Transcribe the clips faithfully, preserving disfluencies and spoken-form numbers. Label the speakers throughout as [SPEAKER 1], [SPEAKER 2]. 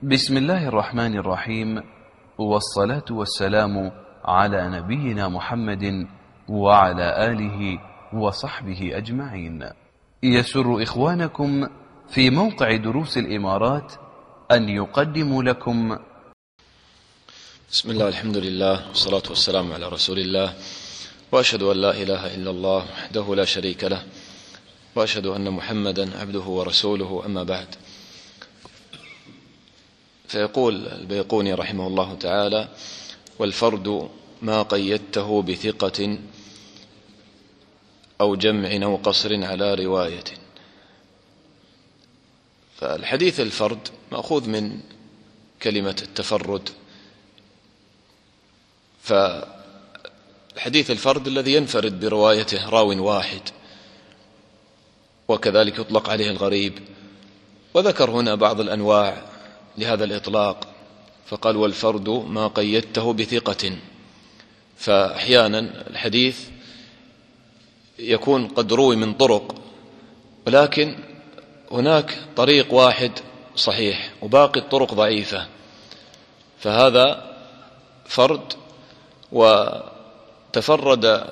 [SPEAKER 1] بسم الله الرحمن الرحيم، والصلاة والسلام على نبينا محمد وعلى آله وصحبه أجمعين. يسر إخوانكم في موقع دروس الإمارات أن يقدموا لكم.
[SPEAKER 2] بسم الله، الحمد لله، والصلاة والسلام على رسول الله، وأشهد أن لا إله إلا الله وحده لا شريك له، وأشهد أن محمدا عبده ورسوله، أما بعد. فيقول البيقوني رحمه الله تعالى: والفرد ما قيدته بثقة أو جمع أو قصر على رواية. فالحديث الفرد مأخوذ من كلمة التفرد، فالحديث الفرد الذي ينفرد بروايته راو واحد، وكذلك يطلق عليه الغريب. وذكر هنا بعض الأنواع لهذا الإطلاق، فقال: والفرد ما قيدته بثقة. فأحيانا الحديث يكون قد روي من طرق، ولكن هناك طريق واحد صحيح وباقي الطرق ضعيفة، فهذا فرد وتفرد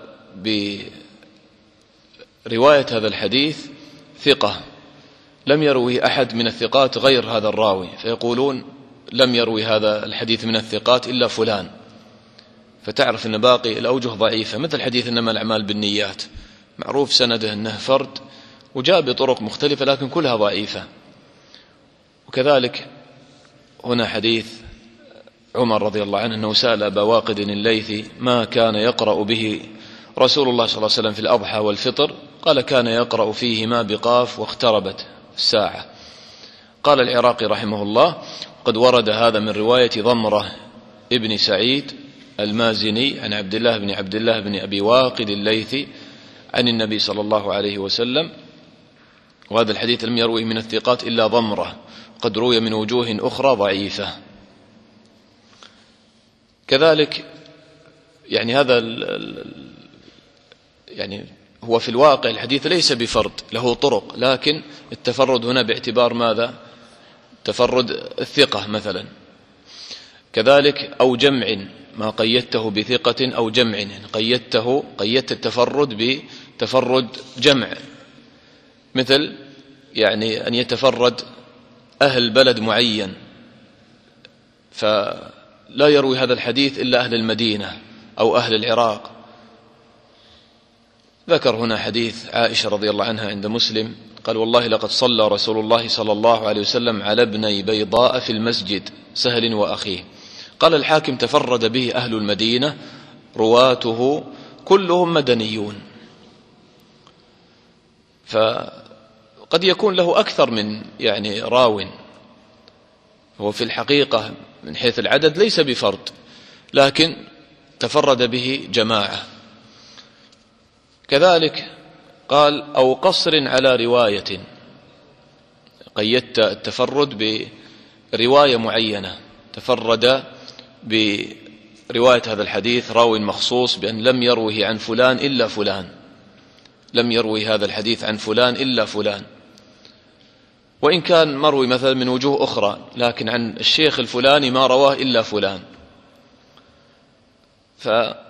[SPEAKER 2] برواية هذا الحديث ثقة لم يروي أحد من الثقات غير هذا الراوي، فيقولون لم يروي هذا الحديث من الثقات إلا فلان، فتعرف أن باقي الأوجه ضعيفة. مثل حديث إنما الأعمال بالنيات، معروف سنده أنه فرد وجاء بطرق مختلفة لكن كلها ضعيفة. وكذلك هنا حديث عمر رضي الله عنه أنه سأل أبا واقد الليثي ما كان يقرأ به رسول الله صلى الله عليه وسلم في الأضحى والفطر، قال: كان يقرأ فيهما بقاف واقتربت الساعة. قال العراقي رحمه الله: قد ورد هذا من رواية ضمرة ابن سعيد المازني عن عبد الله بن عبد الله بن أبي واقد الليثي عن النبي صلى الله عليه وسلم، وهذا الحديث لم يرويه من الثقات إلا ضمرة، قد روي من وجوه أخرى ضعيفة. كذلك يعني هذا يعني هو في الواقع الحديث ليس بفرد، له طرق، لكن التفرد هنا باعتبار ماذا؟ تفرد الثقة مثلا. كذلك أو جمع ما قيدته بثقة أو جمع، قيدته قيدت التفرد بتفرد جمع، مثل يعني أن يتفرد أهل بلد معين، فلا يروي هذا الحديث إلا أهل المدينة أو أهل العراق. ذكر هنا حديث عائشة رضي الله عنها عند مسلم، قال: والله لقد صلى رسول الله صلى الله عليه وسلم على ابني بيضاء في المسجد، سهل وأخيه. قال الحاكم: تفرد به أهل المدينة رواته كلهم مدنيون. فقد يكون له أكثر من يعني راو، هو في الحقيقة من حيث العدد ليس بفرد، لكن تفرد به جماعة. كذلك قال: أو قصر على رواية، قيدت التفرد برواية معينة، تفرد برواية هذا الحديث راوي مخصوص بأن لم يروه عن فلان إلا فلان، لم يروي هذا الحديث عن فلان إلا فلان، وإن كان مروي مثلا من وجوه أخرى، لكن عن الشيخ الفلاني ما رواه إلا فلان. ف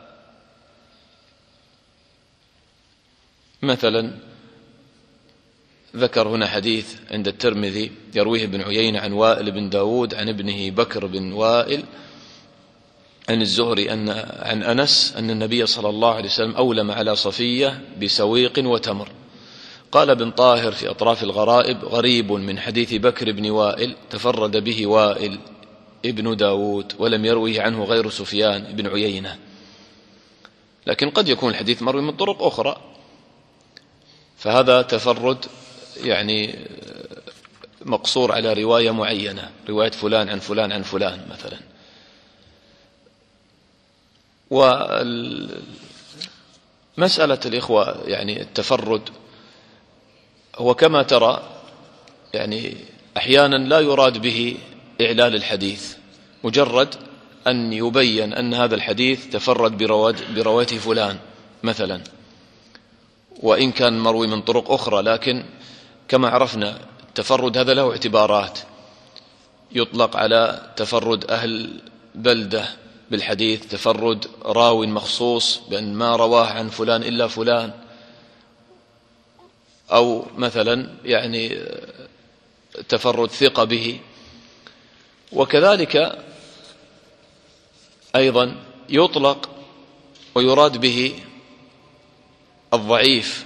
[SPEAKER 2] مثلا ذكر هنا حديث عند الترمذي يرويه ابن عيينة عن وائل بن داود عن ابنه بكر بن وائل عن الزهري أن عن أنس أن النبي صلى الله عليه وسلم أولم على صفية بسويق وتمر. قال ابن طاهر في أطراف الغرائب: غريب من حديث بكر بن وائل تفرد به وائل ابن داود ولم يرويه عنه غير سفيان بن عيينة. لكن قد يكون الحديث مروي من طرق أخرى، فهذا تفرد يعني مقصور على رواية معينة، رواية فلان عن فلان عن فلان مثلا. ومسألة الإخوة يعني التفرد هو كما ترى، يعني أحيانا لا يراد به إعلال الحديث، مجرد أن يبين أن هذا الحديث تفرد بروايته فلان مثلا، وإن كان مروي من طرق أخرى، لكن كما عرفنا التفرد هذا له اعتبارات، يطلق على تفرد أهل بلدة بالحديث، تفرد راوي مخصوص بأن ما رواه عن فلان إلا فلان، أو مثلا يعني تفرد ثقة به. وكذلك أيضا يطلق ويراد به الضعيف،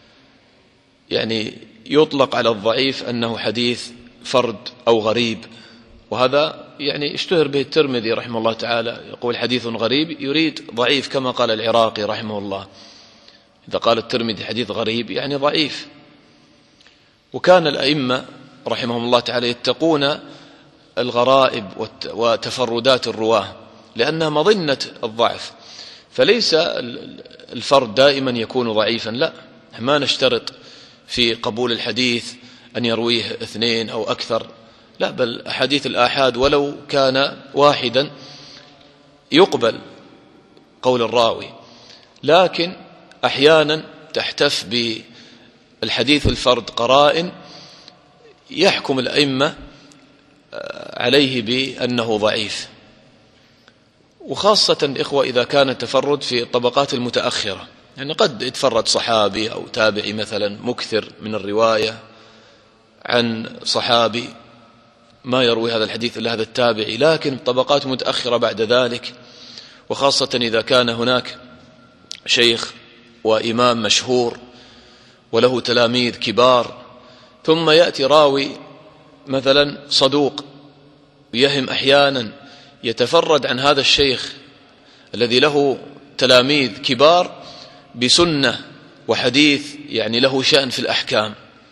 [SPEAKER 2] يعني يطلق على الضعيف أنه حديث فرد أو غريب، وهذا يعني اشتهر به الترمذي رحمه الله تعالى، يقول حديث غريب يريد ضعيف، كما قال العراقي رحمه الله، إذا قال الترمذي حديث غريب يعني ضعيف. وكان الأئمة رحمهم الله تعالى يتقون الغرائب وتفردات الرواه لأنها مظنة الضعف، فليس الفرد دائما يكون ضعيفا، لا، ما نشترط في قبول الحديث أن يرويه اثنين أو أكثر، لا، بل أحاديث الآحاد ولو كان واحدا يقبل قول الراوي، لكن أحيانا تحتف بالحديث الفرد قرائن يحكم الأئمة عليه بأنه ضعيف، وخاصة إخوة إذا كان التفرد في الطبقات المتأخرة، يعني قد يتفرد صحابي أو تابعي مثلا مكثر من الرواية عن صحابي ما يروي هذا الحديث إلا هذا التابعي، لكن طبقات متأخرة بعد ذلك، وخاصة إذا كان هناك شيخ وإمام مشهور وله تلاميذ كبار، ثم يأتي راوي مثلا صدوق يهم أحيانا يتفرد عن هذا الشيخ الذي له تلاميذ كبار بسنة وحديث يعني له شأن في الأحكام،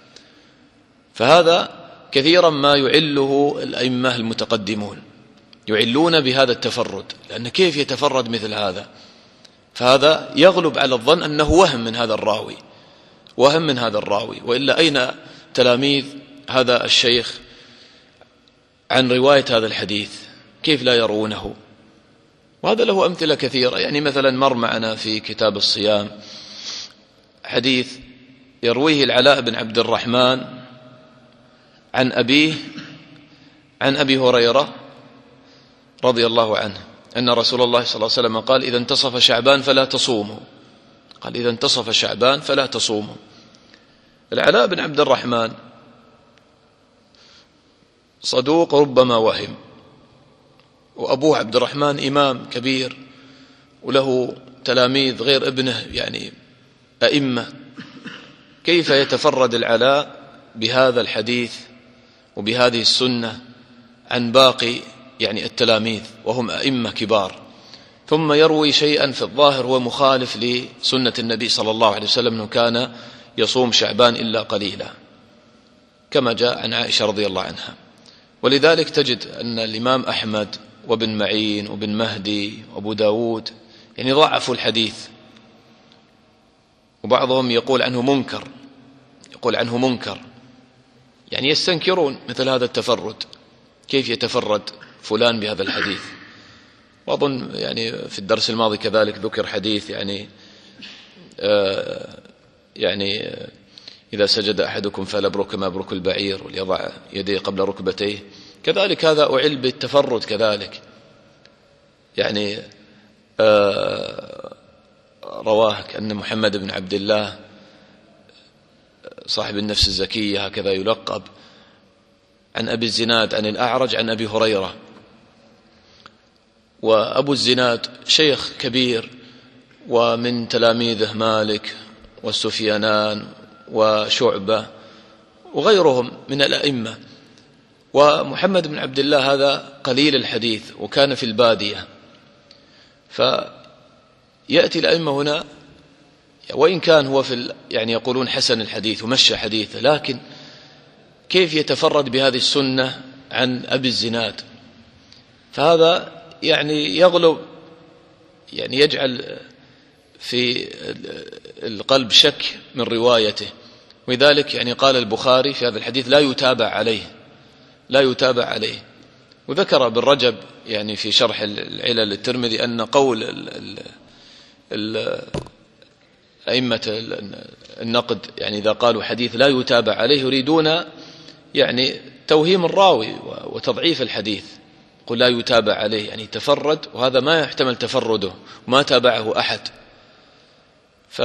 [SPEAKER 2] فهذا كثيرا ما يعله الأئمة المتقدمون، يعلون بهذا التفرد، لأن كيف يتفرد مثل هذا؟ فهذا يغلب على الظن أنه وهم من هذا الراوي، وهم من هذا الراوي، وإلا أين تلاميذ هذا الشيخ عن رواية هذا الحديث؟ كيف لا يرونه؟ وهذا له أمثلة كثيرة، يعني مثلا مر معنا في كتاب الصيام حديث يرويه العلاء بن عبد الرحمن عن أبيه عن أبي هريرة رضي الله عنه أن رسول الله صلى الله عليه وسلم قال: إذا انتصف شعبان فلا تصوموا. قال: إذا انتصف شعبان فلا تصوموا. العلاء بن عبد الرحمن صدوق ربما وهم، وأبوه عبد الرحمن إمام كبير وله تلاميذ غير ابنه يعني أئمة، كيف يتفرد العلاء بهذا الحديث وبهذه السنة عن باقي يعني التلاميذ وهم أئمة كبار، ثم يروي شيئا في الظاهر هو مخالف لسنة النبي صلى الله عليه وسلم أنه كان يصوم شعبان إلا قليلا، كما جاء عن عائشة رضي الله عنها. ولذلك تجد أن الإمام أحمد وابن معين وابن مهدي وابو داود يعني ضعفوا الحديث، وبعضهم يقول عنه منكر، يقول عنه منكر، يعني يستنكرون مثل هذا التفرد، كيف يتفرد فلان بهذا الحديث. وأظن يعني في الدرس الماضي كذلك ذكر حديث يعني آه يعني آه إذا سجد أحدكم فليبرك ما برك البعير وليضع يديه قبل ركبتيه، كذلك هذا أعل بالتفرد كذلك، يعني آه رواه أن محمد بن عبد الله صاحب النفس الزكية هكذا يلقب عن أبي الزناد عن الأعرج عن أبي هريرة، وأبو الزناد شيخ كبير ومن تلاميذه مالك والسفيانان وشعبة وغيرهم من الأئمة، ومحمد بن عبد الله هذا قليل الحديث وكان في البادية، فيأتي الأئمة هنا وإن كان هو في يعني يقولون حسن الحديث ومشى حديثه، لكن كيف يتفرد بهذه السنة عن أبي الزناد؟ فهذا يعني يغلب، يعني يجعل في القلب شك من روايته. ولذلك يعني قال البخاري في هذا الحديث لا يتابع عليه، لا يتابع عليه. وذكر ابن رجب يعني في شرح العلل الترمذي أن قول ال ال أئمة النقد يعني إذا قالوا حديث لا يتابع عليه يريدون يعني توهيم الراوي وتضعيف الحديث، قل لا يتابع عليه، يعني تفرد، وهذا ما يحتمل تفرده وما تابعه أحد. ف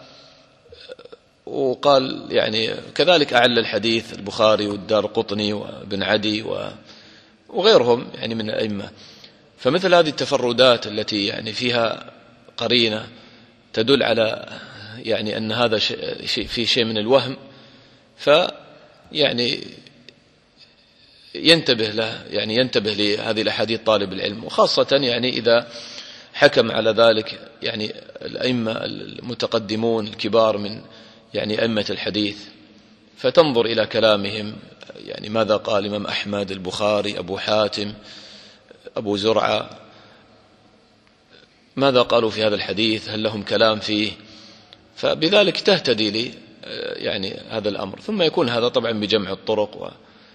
[SPEAKER 2] وقال يعني كذلك أعل الحديث البخاري والدارقطني وابن عدي وغيرهم يعني من الأئمة. فمثل هذه التفردات التي يعني فيها قرينة تدل على يعني أن هذا شيء في شيء من الوهم، فيعني ينتبه له، يعني ينتبه لهذه الأحاديث طالب العلم، وخاصة يعني إذا حكم على ذلك يعني الأئمة المتقدمون الكبار من يعني أئمة الحديث، فتنظر إلى كلامهم، يعني ماذا قال الإمام أحمد، البخاري، أبو حاتم، أبو زرعة، ماذا قالوا في هذا الحديث، هل لهم كلام فيه، فبذلك تهتدي لي يعني هذا الأمر. ثم يكون هذا طبعا بجمع الطرق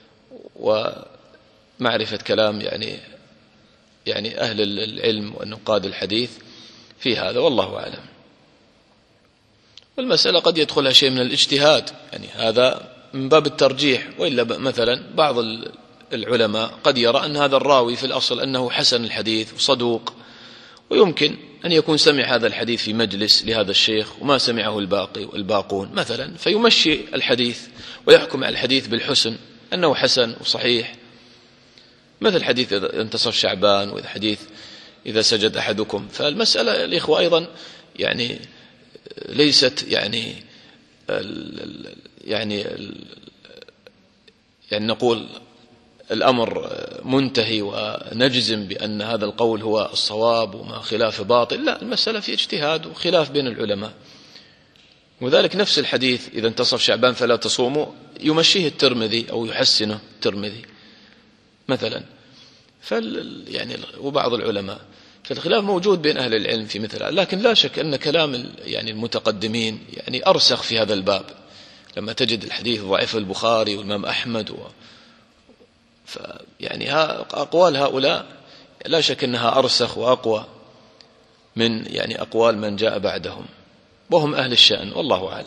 [SPEAKER 2] ومعرفة كلام يعني يعني أهل العلم والنقاد الحديث في هذا، والله أعلم. والمسألة قد يدخلها شيء من الاجتهاد، يعني هذا من باب الترجيح، وإلا مثلا بعض العلماء قد يرى أن هذا الراوي في الأصل أنه حسن الحديث وصدوق، ويمكن أن يكون سمع هذا الحديث في مجلس لهذا الشيخ وما سمعه الباقي والباقون مثلا، فيمشي الحديث ويحكم على الحديث بالحسن أنه حسن وصحيح، مثل حديث إذا انتصف شعبان، وإذا حديث إذا سجد أحدكم. فالمسألة الإخوة أيضا يعني ليست يعني ال يعني ال يعني نقول الأمر منتهي ونجزم بأن هذا القول هو الصواب وما خلاف باطل، لا، المسألة في اجتهاد وخلاف بين العلماء. وذلك نفس الحديث إذا انتصف شعبان فلا تصوموا يمشيه الترمذي أو يحسنه الترمذي مثلا، فال يعني وبعض العلماء، فالخلاف موجود بين أهل العلم في مثل هذا. لكن لا شك أن كلام يعني المتقدمين يعني أرسخ في هذا الباب، لما تجد الحديث ضعيف البخاري والإمام أحمد و فيعني أقوال هؤلاء لا شك أنها أرسخ وأقوى من يعني أقوال من جاء بعدهم، وهم أهل الشأن، والله أعلم.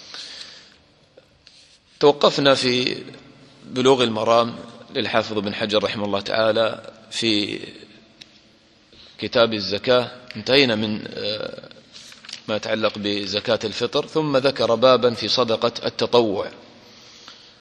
[SPEAKER 2] توقفنا في بلوغ المرام للحافظ بن حجر رحمه الله تعالى في كتاب الزكاة، انتهينا من ما يتعلق بزكاة الفطر، ثم ذكر بابا في صدقة التطوع.